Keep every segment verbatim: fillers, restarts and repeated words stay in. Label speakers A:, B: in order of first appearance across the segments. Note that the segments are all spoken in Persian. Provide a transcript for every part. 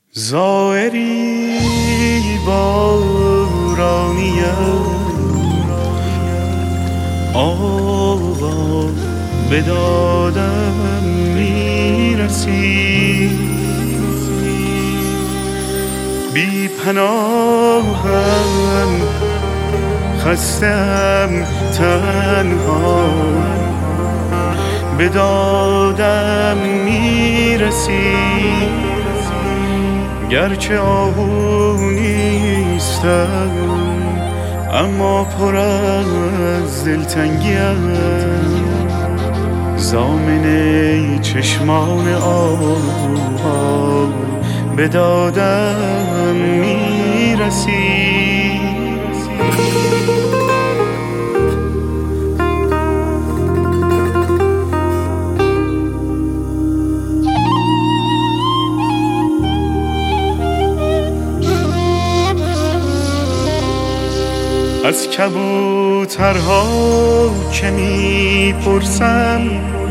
A: زائری بارانیم آقا به دادم میرسی، بی پناهم خستم تنها به دادم میرسی، گرچه آهو نیستم اما پر از دلتنگیم، ضامن چشمان آب به دادم میرسی. از کبوترها که میپرسم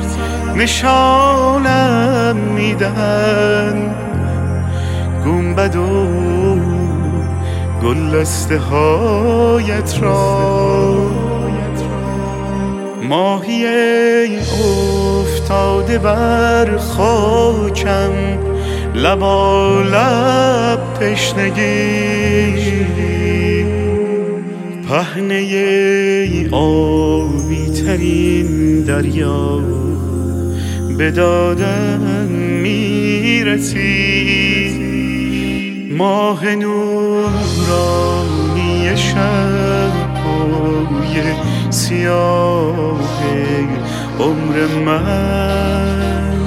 A: نشانم میدن، گنبد و گلدسته هایت را، ماهی افتاده بر خاکم لبالب تشنگی، پهنه آبی ترین دریا به دادم میرسی، ماه نورانی شب پای سیاه عمر من،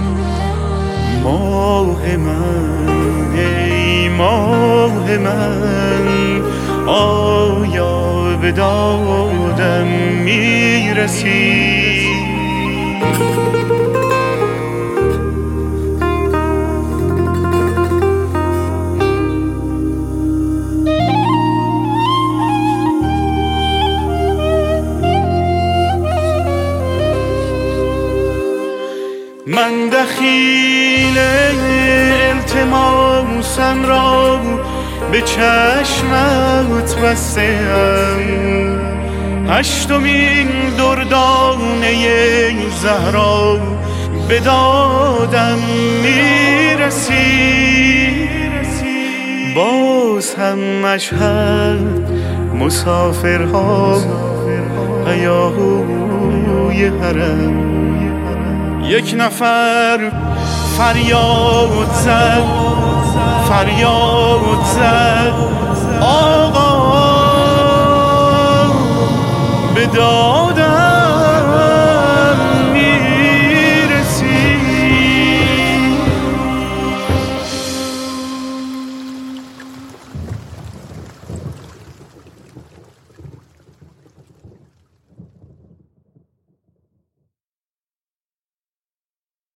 A: ماه من ای ماه من، آیا به دادم میرسی؟ من دخیل التماسم را به چشمت بسته‌ام، هشتمین دردانه زهرا به دادم میرسی، باز هم مشهد مسافرها هیاهوی حرم، یک نفر فریاد زد فریاد زد آقا به دادم